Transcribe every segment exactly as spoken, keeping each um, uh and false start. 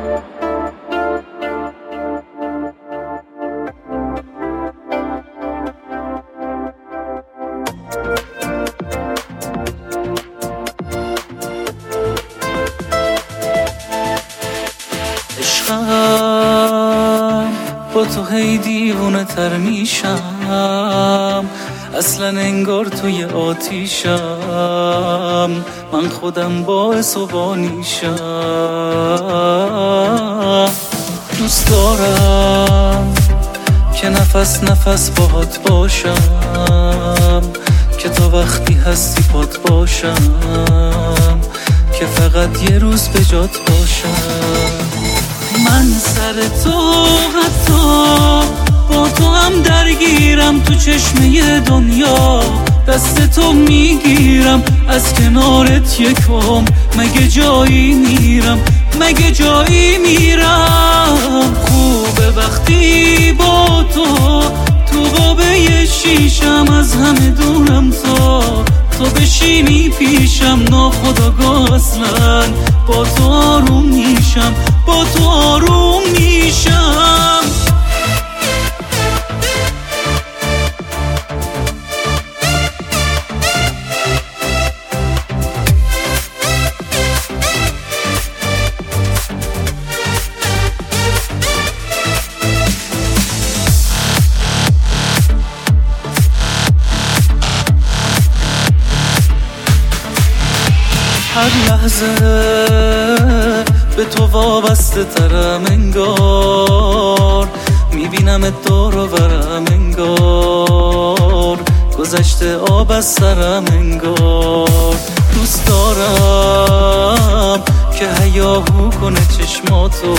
عشقم با تو هی دیوونه تر میشم، اصلا انگار توی آتیشم، من خودم باعث و بانیشم. دوست دارم که نفس نفس باهات باشم، که تا وقتی هستی پات باشم، که فقط یه روز به جات باشم. من سر تو حتی با تو هم درگیرم، تو چشمه دنیا دست تو میگیرم، از کنارت یکم مگه جایی میرم، مگه جایی میرم. خوبه وقتی با تو تو قابه شیشم، از همه دورم تا تو بشینی پیشم، ناخودآگاه اصلا با تو آروم میشم، با تو آروم میشم. هر لحظه به تو وابسته ترم انگار، میبینم دور و برم انگار، گذشته آب از سرم انگار. دوست دارم که هیاهو کنه چشماتو،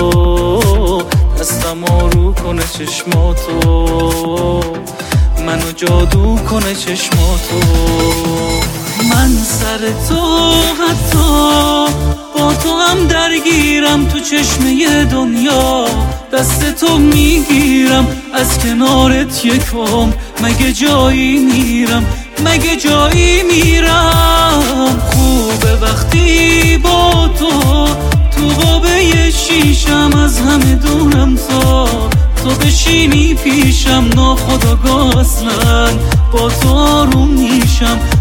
دستم آرو کنه چشماتو، منو جادو کنه چشماتو. من سر تو حتی با تو هم درگیرم، تو چشمه دنیا دست تو میگیرم، از کنارت یکم مگه جایی میرم، مگه جایی میرم. خوبه وقتی با تو تو قابه شیشم، از همه دورم تا تو بشینی پیشم، ناخودآگاه اصلا با تو آروم میشم،